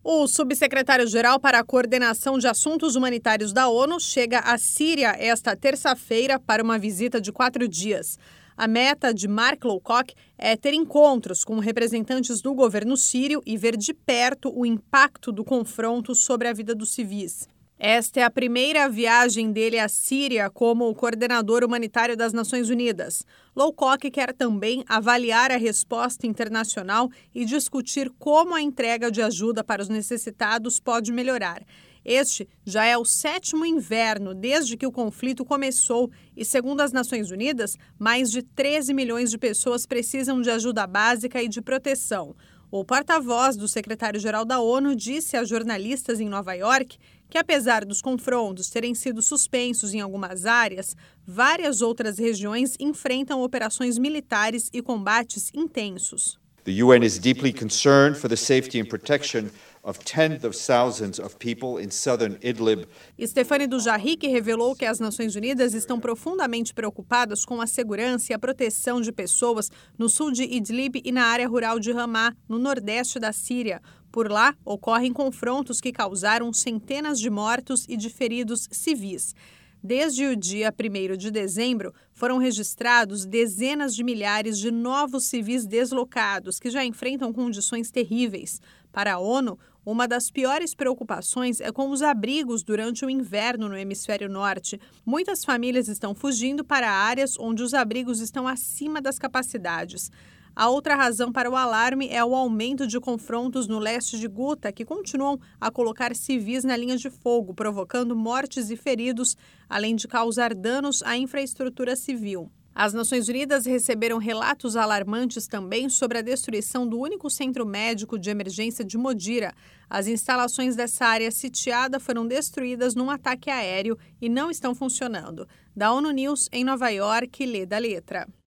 O subsecretário-geral para a Coordenação de Assuntos Humanitários da ONU chega à Síria esta terça-feira para uma visita de 4 dias. A meta de Mark Lowcock é ter encontros com representantes do governo sírio e ver de perto o impacto do confronto sobre a vida dos civis. Esta é a primeira viagem dele à Síria como coordenador humanitário das Nações Unidas. Lowcock quer também avaliar a resposta internacional e discutir como a entrega de ajuda para os necessitados pode melhorar. Este já é o 7º inverno desde que o conflito começou e, segundo as Nações Unidas, mais de 13 milhões de pessoas precisam de ajuda básica e de proteção. O porta-voz do secretário-geral da ONU disse a jornalistas em Nova York que, apesar dos confrontos terem sido suspensos em algumas áreas, várias outras regiões enfrentam operações militares e combates intensos. The UN is deeply concerned for the safety and protection of tens of thousands of people in southern Idlib. Stéphane Dujarric revelou que as Nações Unidas estão profundamente preocupadas com a segurança e a proteção de pessoas no sul de Idlib e na área rural de Ramá, no nordeste da Síria. Por lá, ocorrem confrontos que causaram centenas de mortos e de feridos civis. Desde o dia 1º de dezembro, foram registrados dezenas de milhares de novos civis deslocados que já enfrentam condições terríveis. Para a ONU, uma das piores preocupações é com os abrigos durante o inverno no hemisfério norte. Muitas famílias estão fugindo para áreas onde os abrigos estão acima das capacidades. A outra razão para o alarme é o aumento de confrontos no leste de Guta, que continuam a colocar civis na linha de fogo, provocando mortes e feridos, além de causar danos à infraestrutura civil. As Nações Unidas receberam relatos alarmantes também sobre a destruição do único centro médico de emergência de Modira. As instalações dessa área sitiada foram destruídas num ataque aéreo e não estão funcionando. Da ONU News, em Nova York, Leda Letra.